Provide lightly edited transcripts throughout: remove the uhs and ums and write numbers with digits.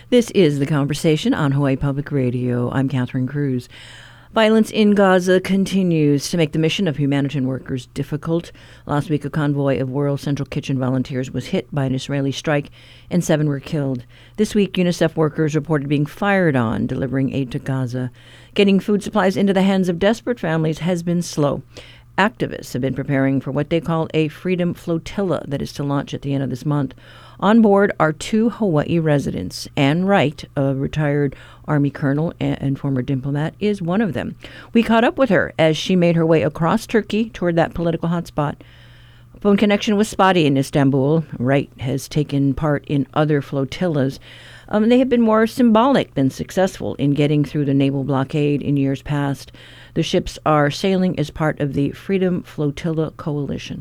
This is The Conversation on Hawaii Public Radio. I'm Catherine Cruz. Violence in Gaza continues to make the mission of humanitarian workers difficult. Last week, a convoy of World Central Kitchen volunteers was hit by an Israeli strike, and 7 were killed. This week, UNICEF workers reported being fired on delivering aid to Gaza. Getting food supplies into the hands of desperate families has been slow. Activists have been preparing for what they call a Freedom Flotilla that is to launch at the end of this month. On board are 2 Hawaii residents. Ann Wright, a retired Army colonel and former diplomat, is one of them. We caught up with her as she made her way across Turkey toward that political hotspot. Phone connection was spotty in Istanbul. Wright has taken part in other flotillas. They have been more symbolic than successful in getting through the naval blockade in years past. The ships are sailing as part of the Freedom Flotilla Coalition.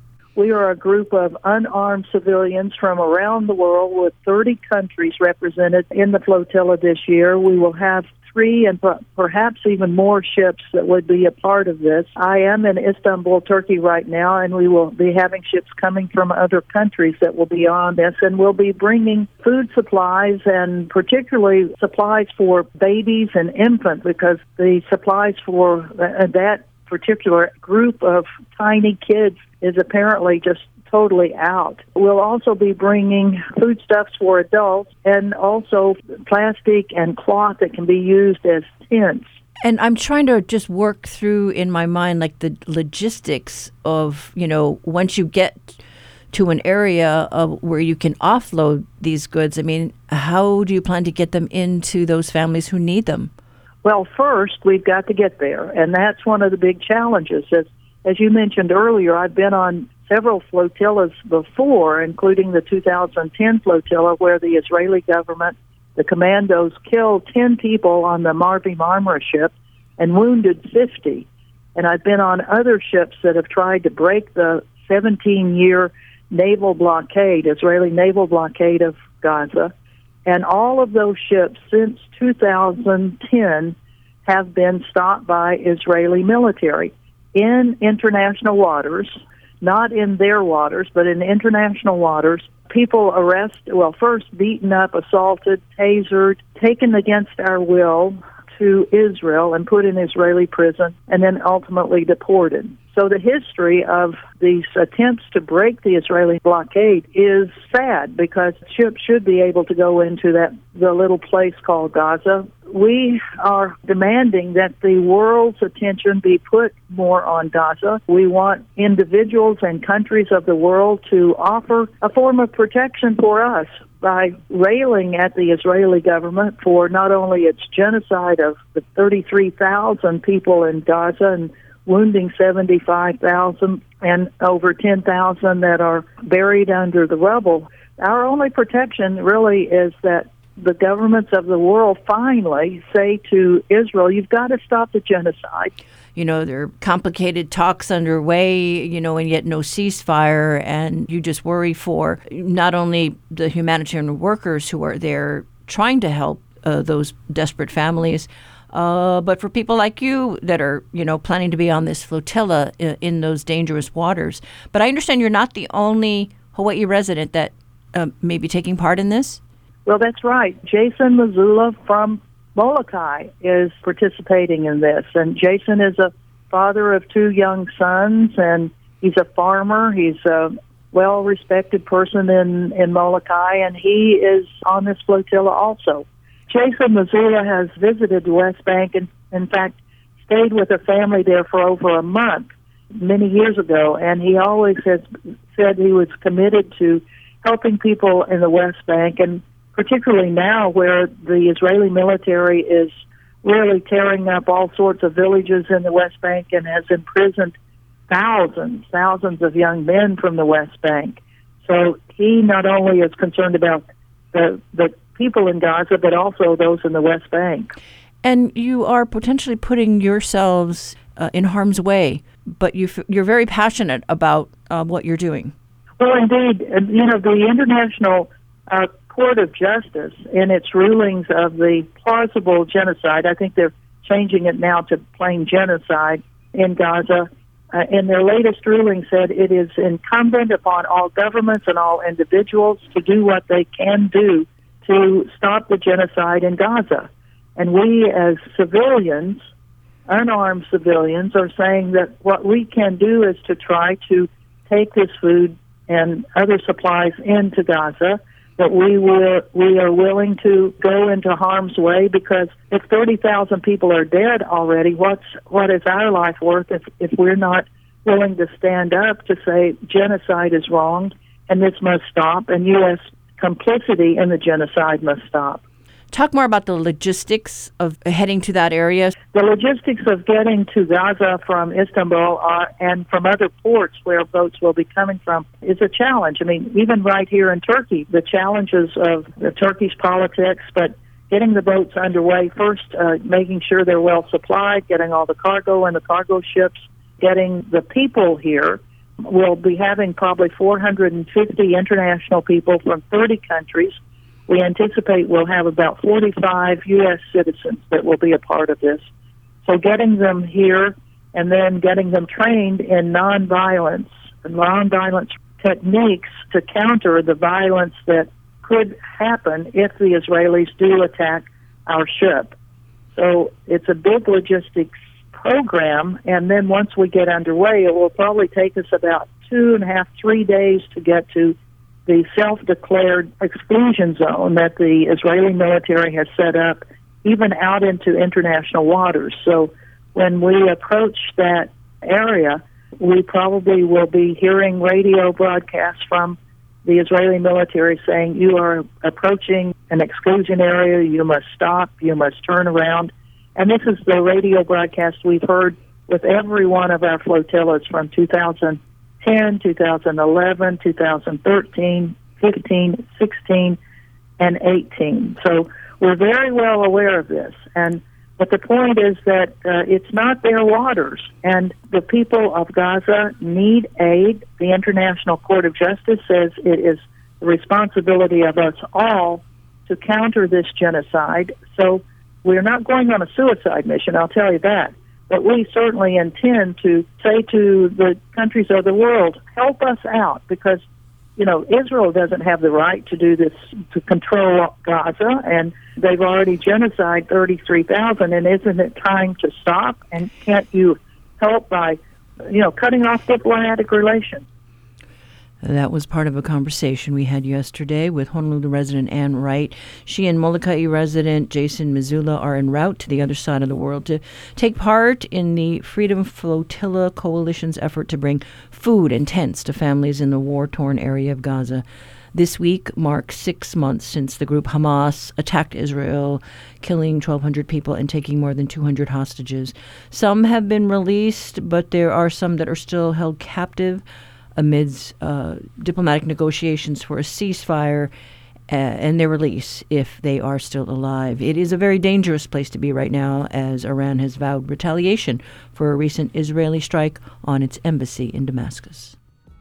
We are a group of unarmed civilians from around the world with 30 countries represented in the flotilla this year. We will have 3 and perhaps even more ships that would be a part of this. I am in Istanbul, Turkey right now, and we will be having ships coming from other countries that will be on this, and we'll be bringing food supplies and particularly supplies for babies and infants, because the supplies for that particular group of tiny kids is apparently just totally out. We'll also be bringing foodstuffs for adults and also plastic and cloth that can be used as tents. And I'm trying to just work through in my mind like the logistics of, once you get to an area of where you can offload these goods. I mean, how do you plan to get them into those families who need them? Well, first, we've got to get there, and that's one of the big challenges. As you mentioned earlier, I've been on several flotillas before, including the 2010 flotilla, where the Israeli government, the commandos, killed 10 people on the Marvi Marmara ship and wounded 50. And I've been on other ships that have tried to break the 17-year naval blockade, Israeli naval blockade of Gaza. And all of those ships since 2010 have been stopped by Israeli military in international waters, not in their waters, but in international waters. People first beaten up, assaulted, tasered, taken against our will to Israel and put in Israeli prison, and then ultimately deported. So the history of these attempts to break the Israeli blockade is sad, because ships should be able to go into the little place called Gaza. We are demanding that the world's attention be put more on Gaza. We want individuals and countries of the world to offer a form of protection for us by railing at the Israeli government for not only its genocide of the 33,000 people in Gaza and wounding 75,000 and over 10,000 that are buried under the rubble. Our only protection really is that the governments of the world finally say to Israel, you've got to stop the genocide. There are complicated talks underway, and yet no ceasefire. And you just worry for not only the humanitarian workers who are there trying to help those desperate families, but for people like you that are, planning to be on this flotilla in those dangerous waters. But I understand you're not the only Hawaii resident that may be taking part in this? Well, that's right. Jason Mazula from Molokai is participating in this. And Jason is a father of 2 young sons, and he's a farmer. He's a well-respected person in Molokai, and he is on this flotilla also. Jason Mazula has visited the West Bank and, in fact, stayed with a family there for over a month many years ago, and he always has said he was committed to helping people in the West Bank, and particularly now where the Israeli military is really tearing up all sorts of villages in the West Bank and has imprisoned thousands of young men from the West Bank. So he not only is concerned about the people in Gaza, but also those in the West Bank. And you are potentially putting yourselves in harm's way, but you're very passionate about what you're doing. Well, indeed. The International Court of Justice, in its rulings of the plausible genocide, I think they're changing it now to plain genocide in Gaza, in their latest ruling said it is incumbent upon all governments and all individuals to do what they can do to stop the genocide in Gaza. And we as civilians, unarmed civilians, are saying that what we can do is to try to take this food and other supplies into Gaza, that we are willing to go into harm's way, because if 30,000 people are dead already, what is our life worth if we're not willing to stand up to say genocide is wrong and this must stop, and U.S. complicity in the genocide must stop. Talk more about the logistics of heading to that area. The logistics of getting to Gaza from Istanbul and from other ports where boats will be coming from is a challenge. I mean, even right here in Turkey, the challenges of the Turkish politics, but getting the boats underway first, making sure they're well supplied, getting all the cargo in the cargo ships, getting the people here. We'll be having probably 450 international people from 30 countries. We anticipate we'll have about 45 U.S. citizens that will be a part of this. So getting them here and then getting them trained in nonviolence techniques to counter the violence that could happen if the Israelis do attack our ship. So it's a big logistics program, and then once we get underway, it will probably take us about 2.5, 3 days to get to the self-declared exclusion zone that the Israeli military has set up, even out into international waters. So when we approach that area, we probably will be hearing radio broadcasts from the Israeli military saying, you are approaching an exclusion area, you must stop, you must turn around. And this is the radio broadcast we've heard with every one of our flotillas from 2010, 2011, 2013, 15, 16, and 18. So we're very well aware of this. But the point is that it's not their waters, and the people of Gaza need aid. The International Court of Justice says it is the responsibility of us all to counter this genocide. So we're not going on a suicide mission, I'll tell you that. But we certainly intend to say to the countries of the world, help us out, because, Israel doesn't have the right to do this, to control Gaza, and they've already genocided 33,000, and isn't it time to stop? And can't you help by, cutting off diplomatic relations? That was part of a conversation we had yesterday with Honolulu resident Ann Wright. She and Molokai resident Jason Missoula are en route to the other side of the world to take part in the Freedom Flotilla Coalition's effort to bring food and tents to families in the war-torn area of Gaza. This week marks 6 months since the group Hamas attacked Israel, killing 1,200 people and taking more than 200 hostages. Some have been released, but there are some that are still held captive amidst diplomatic negotiations for a ceasefire and their release if they are still alive. It is a very dangerous place to be right now, as Iran has vowed retaliation for a recent Israeli strike on its embassy in Damascus.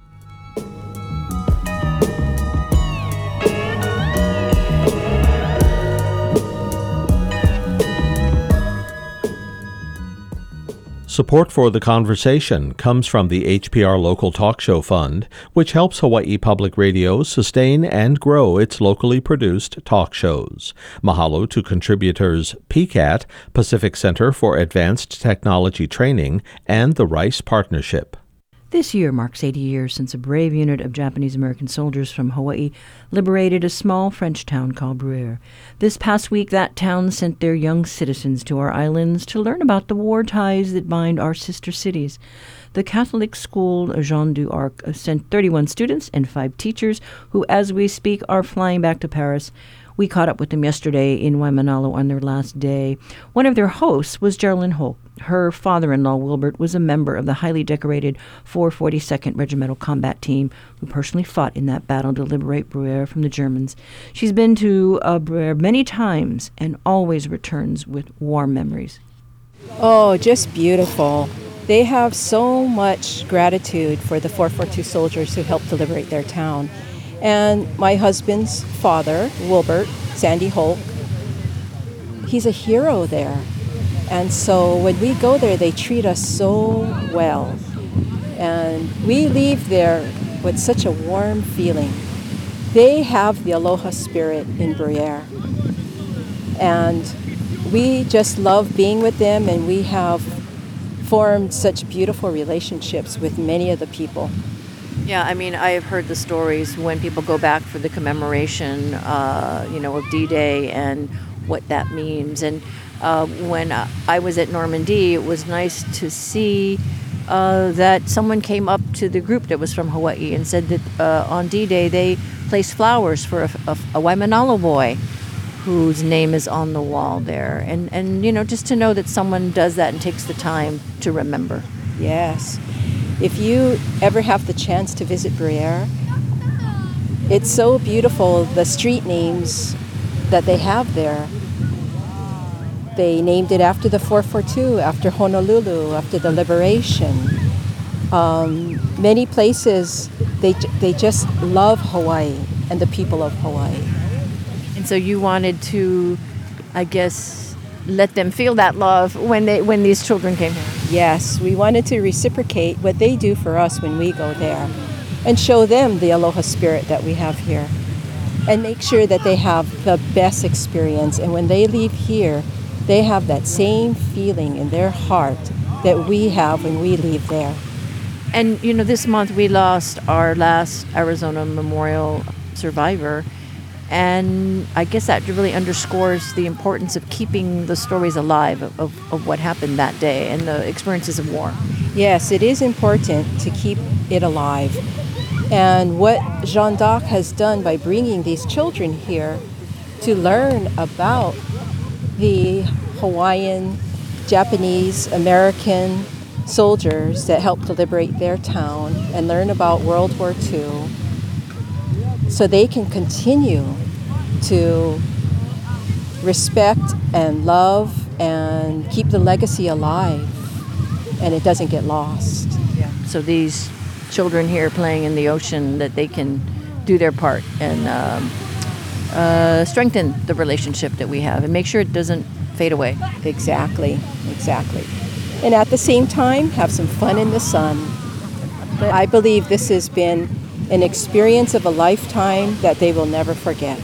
Support for the conversation comes from the HPR Local Talk Show Fund, which helps Hawaii Public Radio sustain and grow its locally produced talk shows. Mahalo to contributors PCAT, Pacific Center for Advanced Technology Training, and the Rice Partnership. This year marks 80 years since a brave unit of Japanese-American soldiers from Hawaii liberated a small French town called Bruere. This past week, that town sent their young citizens to our islands to learn about the war ties that bind our sister cities. The Catholic school Jean d'Arc sent 31 students and 5 teachers who, as we speak, are flying back to Paris. We caught up with them yesterday in Waimanalo on their last day. One of their hosts was Geraldine Holt. Her father-in-law, Wilbert, was a member of the highly decorated 442nd Regimental Combat Team who personally fought in that battle to liberate Bruere from the Germans. She's been to Bruere many times and always returns with warm memories. Oh, just beautiful. They have so much gratitude for the 442 soldiers who helped to liberate their town. And my husband's father, Wilbert, Sandy Holt, he's a hero there. And so when we go there, they treat us so well. And we leave there with such a warm feeling. They have the aloha spirit in Bruyere. And we just love being with them, and we have formed such beautiful relationships with many of the people. Yeah, I mean, I have heard the stories when people go back for the commemoration, of D-Day and what that means. And when I was at Normandy, it was nice to see that someone came up to the group that was from Hawaii and said that on D-Day they placed flowers for a Waimanalo boy whose name is on the wall there. And just to know that someone does that and takes the time to remember. Yes. If you ever have the chance to visit Bruyere, it's so beautiful, the street names that they have there. They named it after the 442, after Honolulu, after the liberation. Many places, they just love Hawaii and the people of Hawaii. And so you wanted to, I guess, let them feel that love when these children came here. Yes, we wanted to reciprocate what they do for us when we go there and show them the aloha spirit that we have here and make sure that they have the best experience. And when they leave here, they have that same feeling in their heart that we have when we leave there. And, this month we lost our last Arizona Memorial survivor. And I guess that really underscores the importance of keeping the stories alive of what happened that day and the experiences of war. Yes, it is important to keep it alive. And what Jeanne d'Arc has done by bringing these children here to learn about the Hawaiian, Japanese, American soldiers that helped to liberate their town and learn about World War II, so they can continue to respect and love and keep the legacy alive and it doesn't get lost. Yeah. So these children here playing in the ocean, that they can do their part and strengthen the relationship that we have and make sure it doesn't fade away. Exactly. And at the same time, have some fun in the sun. But I believe this has been an experience of a lifetime that they will never forget.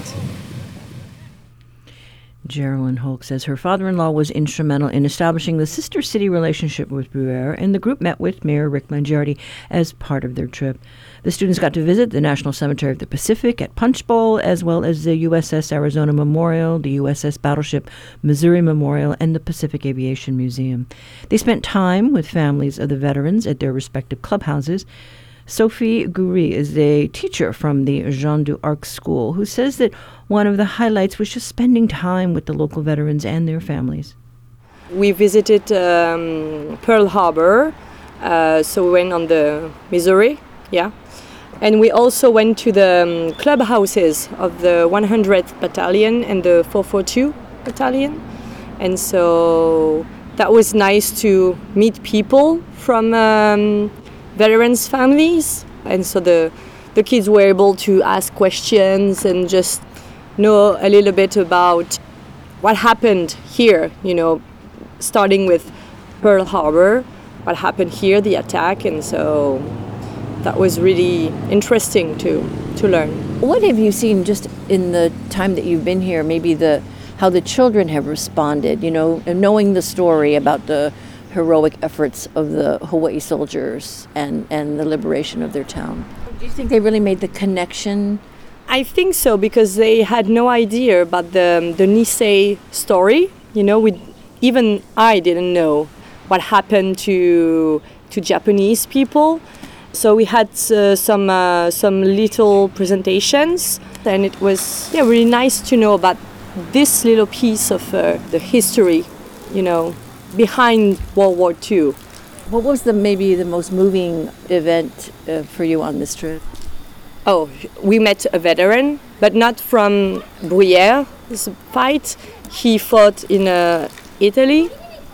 Geraldine Holk says her father-in-law was instrumental in establishing the sister city relationship with Bruyere, and the group met with Mayor Rick Mangiardi as part of their trip. The students got to visit the National Cemetery of the Pacific at Punch Bowl, as well as the USS Arizona Memorial, the USS Battleship Missouri Memorial, and the Pacific Aviation Museum. They spent time with families of the veterans at their respective clubhouses. Sophie Goury is a teacher from the Jeanne d'Arc School who says that one of the highlights was just spending time with the local veterans and their families. We visited Pearl Harbor, so we went on the Missouri, and we also went to the clubhouses of the 100th Battalion and the 442 Battalion, and so that was nice to meet people from veterans' families, and so the kids were able to ask questions and just know a little bit about what happened here, starting with Pearl Harbor, what happened here, the attack, and so that was really interesting to learn. What have you seen just in the time that you've been here, maybe how the children have responded, knowing the story about the heroic efforts of the Hawaii soldiers and the liberation of their town? Do you think they really made the connection? I think so, because they had no idea about the Nisei story. Even I didn't know what happened to Japanese people. So we had some little presentations, and it was really nice to know about this little piece of the history, behind World War II. What was maybe the most moving event for you on this trip? Oh, we met a veteran, but not from Bruyere, this fight. He fought in Italy,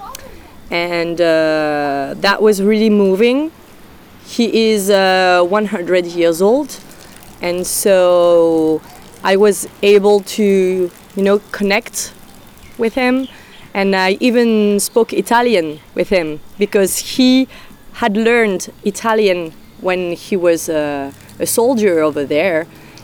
and that was really moving. He is 100 years old, and so I was able to, connect with him. And I even spoke Italian with him because he had learned Italian when he was a soldier over there.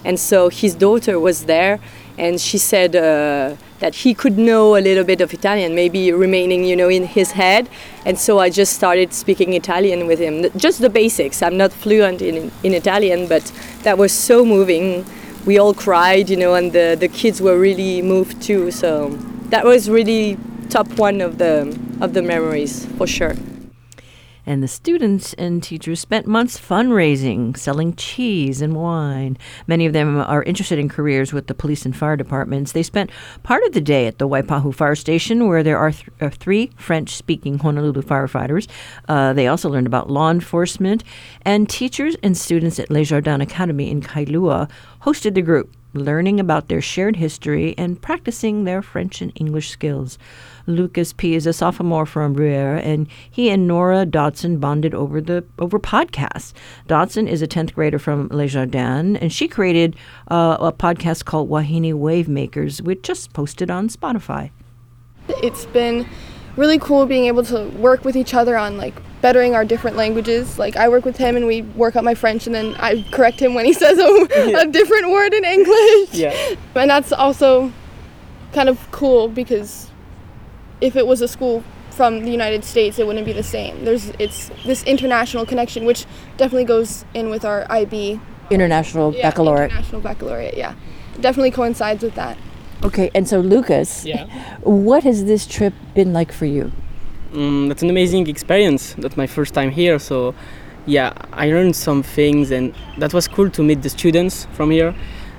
And so his daughter was there, and she said that he could know a little bit of Italian, maybe remaining, in his head. And so I just started speaking Italian with him, just the basics. I'm not fluent in Italian, but that was so moving. We all cried, and the kids were really moved too. So that was really top one of the memories, for sure. And the students and teachers spent months fundraising, selling cheese and wine. Many of them are interested in careers with the police and fire departments. They spent part of the day at the Waipahu Fire Station, where there are three French-speaking Honolulu firefighters. They also learned about law enforcement. And teachers and students at Les Jardins Academy in Kailua hosted the group, learning about their shared history and practicing their French and English skills. Lucas P. is a sophomore from Bruyere, and he and Nora Dodson bonded over podcasts. Dodson is a 10th grader from Les Jardins, and she created a podcast called Wahine Wave Makers, which just posted on Spotify. It's been really cool being able to work with each other on bettering our different languages. I work with him and we work out my French, and then I correct him when he says a different word in English. Yeah. And that's also kind of cool, because if it was a school from the United States, it wouldn't be the same. It's this international connection, which definitely goes in with our IB. International Baccalaureate. International Baccalaureate, yeah. Definitely coincides with that. Okay, and so Lucas, what has this trip been like for you? That's an amazing experience. That's my first time here, so I learned some things, and that was cool to meet the students from here.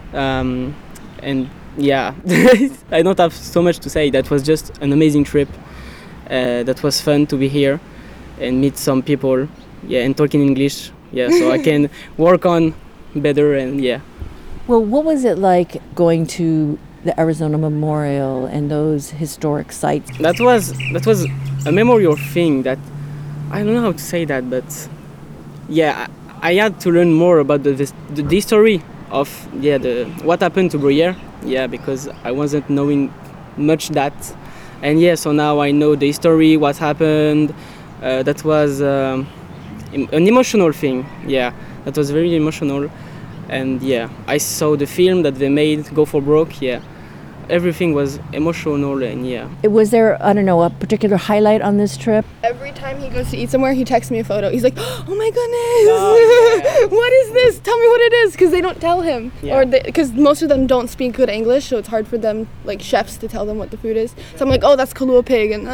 I don't have so much to say. That was just an amazing trip. That was fun to be here and meet some people, and talk in English, so I can work on better, and Well, what was it like going to the Arizona Memorial and those historic sites? That was a memorial thing that I don't know how to say that, but I had to learn more about the history of what happened to Bruyere, because I wasn't knowing much that, and so now I know the history, what happened. That was an emotional thing. That was very emotional, and I saw the film that they made, Go for Broke. Everything was emotional, and Was there, I don't know, a particular highlight on this trip? Every time he goes to eat somewhere, he texts me a photo. He's like, oh my goodness, what is this? Tell me what it is, because they don't tell him. Or because most of them don't speak good English, so it's hard for them, chefs, to tell them what the food is. So I'm like, oh, that's Kalua pig, and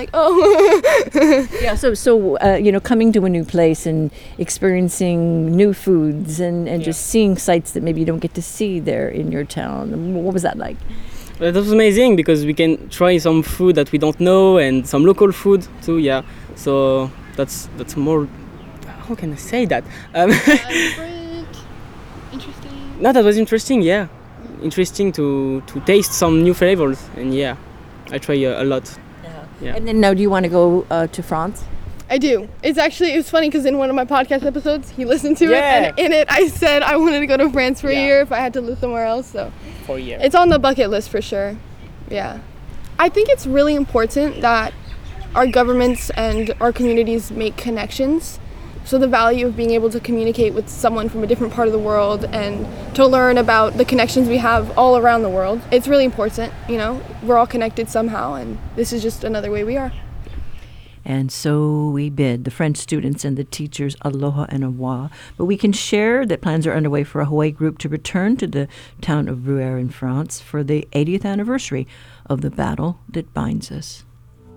So coming to a new place and experiencing new foods and just seeing sites that maybe you don't get to see there in your town. What was that like? That was amazing, because we can try some food that we don't know, and some local food too. So that's more. How can I say that? Different, interesting. No, that was interesting. Interesting to taste some new flavors, and I try a lot. And then now, do you want to go to France? I do. It's funny, because in one of my podcast episodes, he listened to it, and in it I said I wanted to go to France for a year if I had to live somewhere else. So for a year. It's on the bucket list for sure. I think it's really important that our governments and our communities make connections. So the value of being able to communicate with someone from a different part of the world and to learn about the connections we have all around the world, it's really important. We're all connected somehow, and this is just another way we are. And so we bid the French students and the teachers aloha and awa. But we can share that plans are underway for a Hawaii group to return to the town of Bruyere in France for the 80th anniversary of the battle that binds us.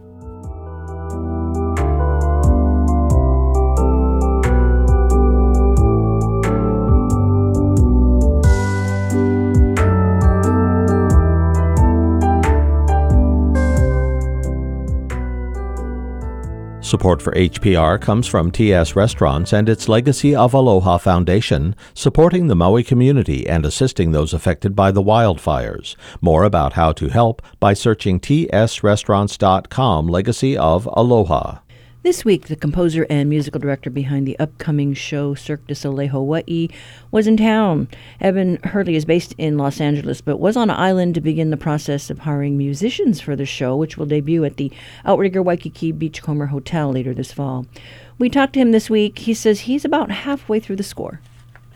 Support for HPR comes from TS Restaurants and its Legacy of Aloha Foundation, supporting the Maui community and assisting those affected by the wildfires. More about how to help by searching tsrestaurants.com Legacy of Aloha. This week, the composer and musical director behind the upcoming show Cirque du Soleil Hawaii was in town. Evan Hurley is based in Los Angeles, but was on an island to begin the process of hiring musicians for the show, which will debut at the Outrigger Waikiki Beachcomber Hotel later this fall. We talked to him this week. He says he's about halfway through the score.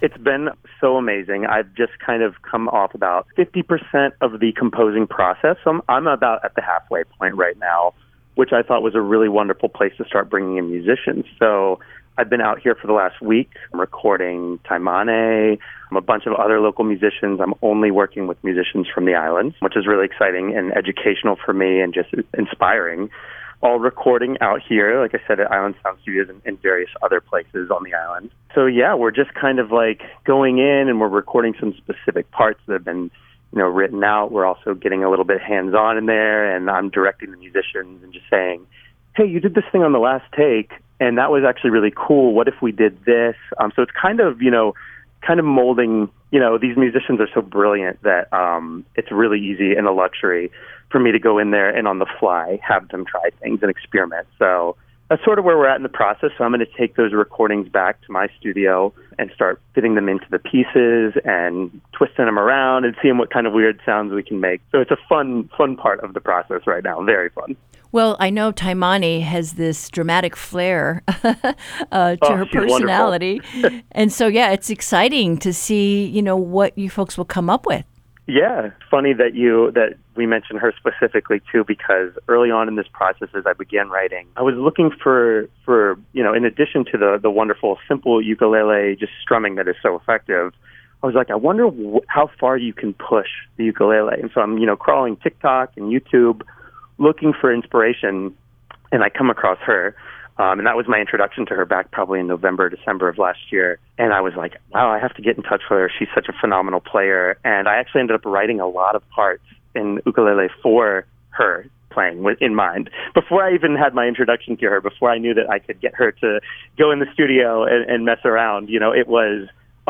It's been so amazing. I've just kind of come off about 50% of the composing process. So I'm about at the halfway point right now, which I thought was a really wonderful place to start bringing in musicians. So I've been out here for the last week. I'm recording Taimane, a bunch of other local musicians. I'm only working with musicians from the islands, which is really exciting and educational for me and just inspiring. All recording out here, like I said, at Island Sound Studios and various other places on the island. So yeah, we're just kind of like going in and we're recording some specific parts that have been, written out. We're also getting a little bit hands-on in there, and I'm directing the musicians and just saying, hey, you did this thing on the last take, and that was actually really cool. What if we did this? So it's kind of molding, these musicians are so brilliant that it's really easy and a luxury for me to go in there and on the fly have them try things and experiment. So that's sort of where we're at in the process. So I'm going to take those recordings back to my studio and start fitting them into the pieces and twisting them around and seeing what kind of weird sounds we can make. So it's a fun part of the process right now. Very fun. Well, I know Taimane has this dramatic flair to her personality. And so, yeah, it's exciting to see, what you folks will come up with. Yeah, it's funny that we mentioned her specifically, too, because early on in this process, as I began writing, I was looking for in addition to the wonderful, simple ukulele just strumming that is so effective, I was like, I wonder how far you can push the ukulele. And so I'm, crawling TikTok and YouTube, looking for inspiration, and I come across her. And that was my introduction to her back probably in November, December of last year. And I was like, wow, I have to get in touch with her. She's such a phenomenal player. And I actually ended up writing a lot of parts in ukulele for her, playing in mind. Before I even had my introduction to her, before I knew that I could get her to go in the studio and mess around, it was,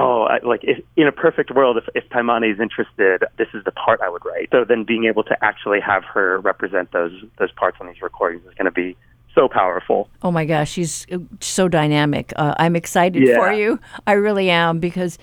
if, in a perfect world, if Taimane is interested, this is the part I would write. So then being able to actually have her represent those parts on these recordings is going to be so powerful. Oh my gosh, she's so dynamic. I'm excited for you. I really am, because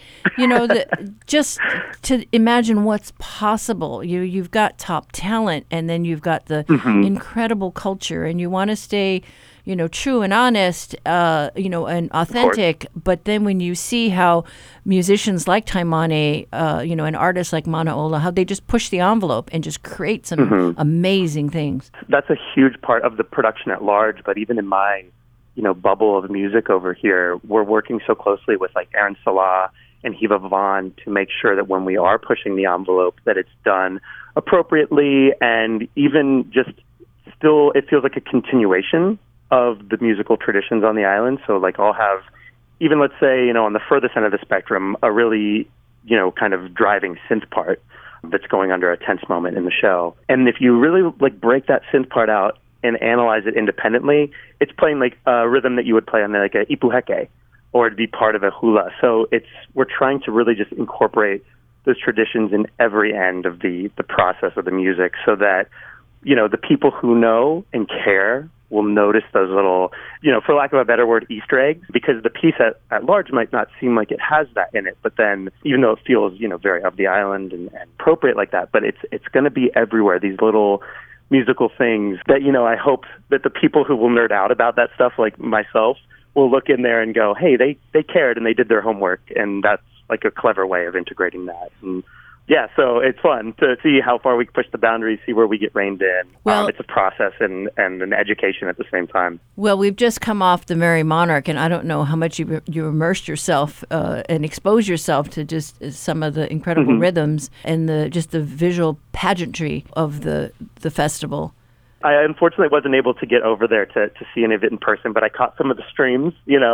just to imagine what's possible. You've got top talent, and then you've got the incredible culture, and you want to stay, true and honest, and authentic. But then when you see how musicians like Taimane, and artists like Manaola, how they just push the envelope and just create some amazing things. That's a huge part of the production at large. But even in my, bubble of music over here, we're working so closely with like Aaron Salah and Hiva Vaughn to make sure that when we are pushing the envelope, that it's done appropriately, and even just still, it feels like a continuation of the musical traditions on the island. So like I'll have, even let's say, on the furthest end of the spectrum, a really, kind of driving synth part that's going under a tense moment in the show. And if you really like break that synth part out and analyze it independently, it's playing like a rhythm that you would play on like a ipuheke, or to be part of a hula. So we're trying to really just incorporate those traditions in every end of the process of the music, so that, the people who know and care will notice those little, for lack of a better word, Easter eggs, because the piece at large might not seem like it has that in it. But then, even though it feels, very of the island and appropriate like that, but it's going to be everywhere, these little musical things that, I hope that the people who will nerd out about that stuff, like myself, will look in there and go, hey, they cared and they did their homework. And that's like a clever way of integrating that. And yeah, so it's fun to see how far we push the boundaries, see where we get reined in. Well, it's a process and an education at the same time. Well, we've just come off The Merry Monarch, and I don't know how much you immersed yourself and exposed yourself to just some of the incredible rhythms and the visual pageantry of the festival. I unfortunately wasn't able to get over there to see any of it in person, but I caught some of the streams,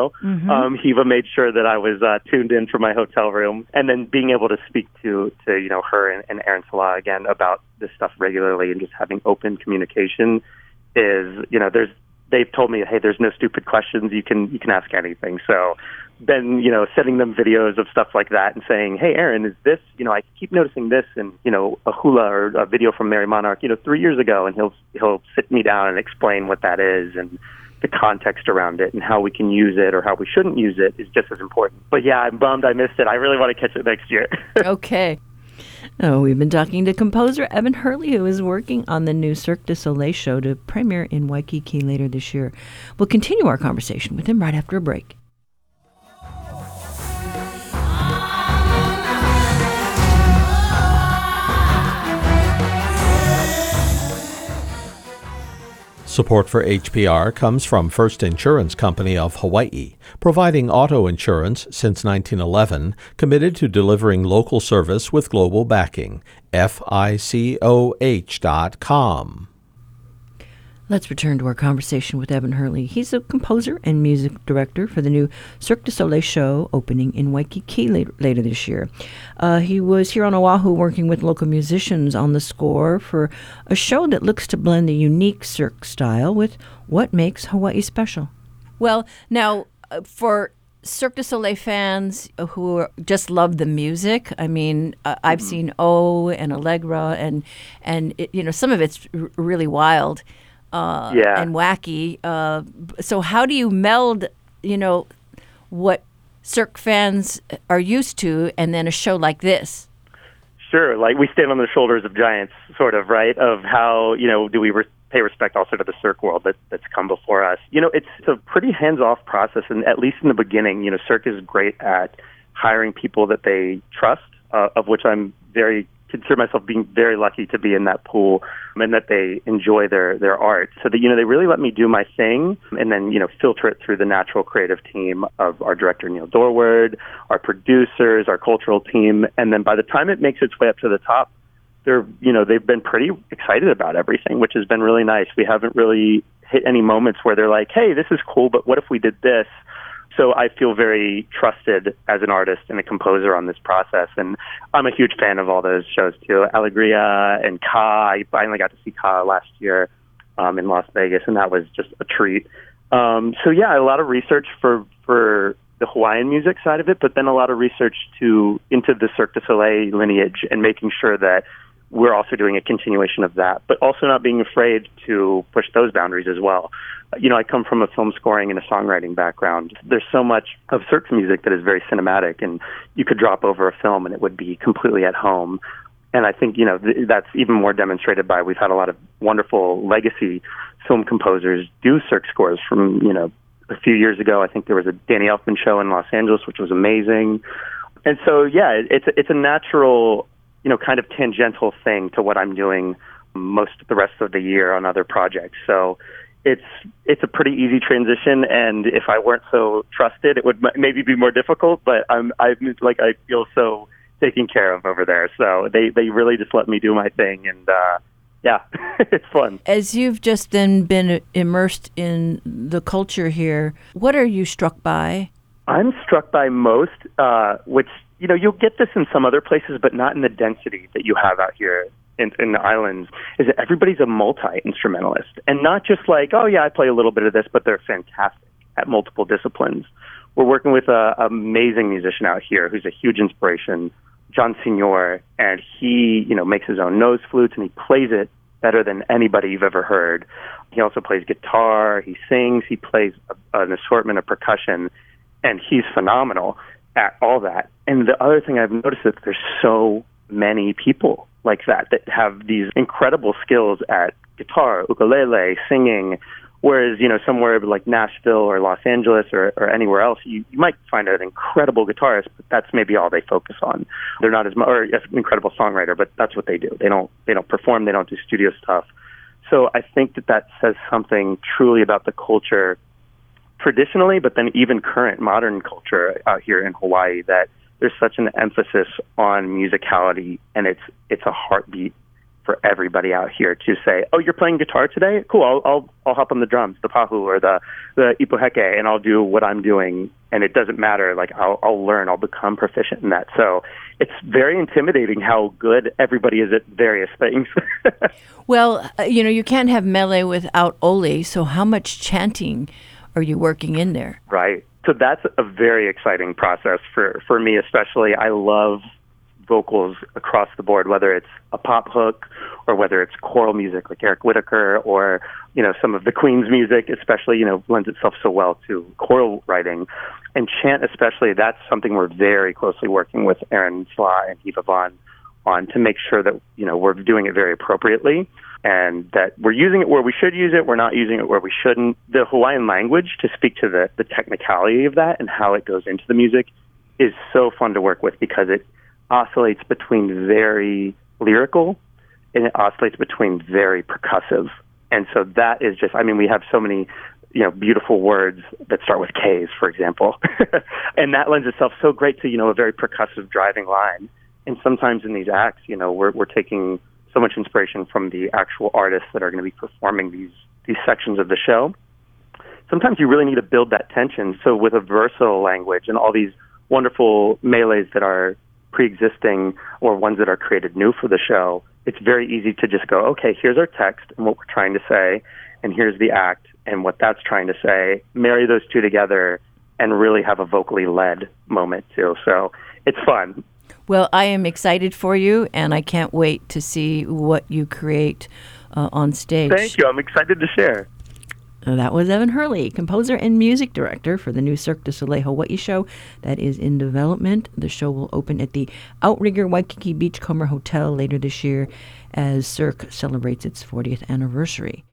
Hiva made sure that I was tuned in from my hotel room, and then being able to speak to her and Aaron Salah again about this stuff regularly and just having open communication is, they've told me, hey, there's no stupid questions, you can ask anything. So then, sending them videos of stuff like that and saying, hey, Aaron, is this, I keep noticing this in, a hula or a video from Merry Monarch, 3 years ago, and he'll sit me down and explain what that is and the context around it and how we can use it or how we shouldn't use it is just as important. But yeah, I'm bummed I missed it. I really want to catch it next year. Okay. Oh, we've been talking to composer Evan Hurley, who is working on the new Cirque du Soleil show to premiere in Waikiki later this year. We'll continue our conversation with him right after a break. Support for HPR comes from First Insurance Company of Hawaii, providing auto insurance since 1911, committed to delivering local service with global backing. FICOH.com. Let's return to our conversation with Evan Hurley. He's a composer and music director for the new Cirque du Soleil show opening in Waikiki later this year. He was here on Oahu working with local musicians on the score for a show that looks to blend the unique Cirque style with what makes Hawaii special. Well, now, for Cirque du Soleil fans who just love the music, I mean, I've seen O and Allegra, and it, some of it's really wild. And wacky. So how do you meld, what Cirque fans are used to and then a show like this? Sure. Like, we stand on the shoulders of giants, sort of, right? Of how, do we pay respect also to the Cirque world that's come before us. It's a pretty hands-off process, and at least in the beginning, Cirque is great at hiring people that they trust, of which I'm consider myself being very lucky to be in that pool, and that they enjoy their art. So that, they really let me do my thing, and then, filter it through the natural creative team of our director, Neil Dorward, our producers, our cultural team. And then by the time it makes its way up to the top, they've been pretty excited about everything, which has been really nice. We haven't really hit any moments where they're like, hey, this is cool, but what if we did this? So I feel very trusted as an artist and a composer on this process. And I'm a huge fan of all those shows, too. Alegria and Ka. I finally got to see Ka last year in Las Vegas, and that was just a treat. A lot of research for the Hawaiian music side of it, but then a lot of research into the Cirque du Soleil lineage and making sure that we're also doing a continuation of that, but also not being afraid to push those boundaries as well. I come from a film scoring and a songwriting background. There's so much of Cirque's music that is very cinematic, and you could drop over a film and it would be completely at home. And I think, that's even more demonstrated by we've had a lot of wonderful legacy film composers do Cirque scores from, a few years ago. I think there was a Danny Elfman show in Los Angeles, which was amazing. And so, it's a natural, kind of tangential thing to what I'm doing most of the rest of the year on other projects. So it's a pretty easy transition, and if I weren't so trusted, it would maybe be more difficult, but I feel so taken care of over there. So they really just let me do my thing, and it's fun. As you've just then been immersed in the culture here, what are you struck by? I'm struck by most, which, you'll get this in some other places, but not in the density that you have out here in the islands, is that everybody's a multi-instrumentalist. And not just like, oh, yeah, I play a little bit of this, but they're fantastic at multiple disciplines. We're working with an amazing musician out here who's a huge inspiration, John Signor, and he, makes his own nose flutes, and he plays it better than anybody you've ever heard. He also plays guitar, he sings, he plays an assortment of percussion, and he's phenomenal at all that. And the other thing I've noticed is that there's so many people like that have these incredible skills at guitar, ukulele, singing, whereas, somewhere like Nashville or Los Angeles or anywhere else, you might find an incredible guitarist, but that's maybe all they focus on. They're not as much, or an incredible songwriter, but that's what they do. They don't perform, they don't do studio stuff. So I think that says something truly about the culture traditionally, but then even current modern culture out here in Hawaii, that there's such an emphasis on musicality, and it's a heartbeat for everybody out here to say, oh, you're playing guitar today? Cool, I'll hop on the drums, the pahu or the ipuheke, and I'll do what I'm doing, and it doesn't matter. Like, I'll learn, I'll become proficient in that. So it's very intimidating how good everybody is at various things. Well, you can't have mele without ole, so how much chanting are you working in there? Right. So that's a very exciting process for me, especially. I love vocals across the board, whether it's a pop hook or whether it's choral music like Eric Whitacre, or, some of the Queen's music, especially, lends itself so well to choral writing. And chant especially, that's something we're very closely working with Aaron Sla and Eva Vaughn on to make sure that, we're doing it very appropriately, and that we're using it where we should use it, we're not using it where we shouldn't. The Hawaiian language, to speak to the technicality of that and how it goes into the music, is so fun to work with, because it oscillates between very lyrical and it oscillates between very percussive. And so that is just, I mean, we have so many, beautiful words that start with K's, for example. And that lends itself so great to, a very percussive driving line. And sometimes in these acts, we're taking so much inspiration from the actual artists that are going to be performing these sections of the show. Sometimes you really need to build that tension. So with a versatile language and all these wonderful melees that are pre-existing or ones that are created new for the show, it's very easy to just go, okay, here's our text and what we're trying to say, and here's the act and what that's trying to say. Marry those two together and really have a vocally led moment too. So it's fun. Well, I am excited for you, and I can't wait to see what you create on stage. Thank you. I'm excited to share. That was Evan Hurley, composer and music director for the new Cirque du Soleil Hawaii show that is in development. The show will open at the Outrigger Waikiki Beachcomber Hotel later this year as Cirque celebrates its 40th anniversary.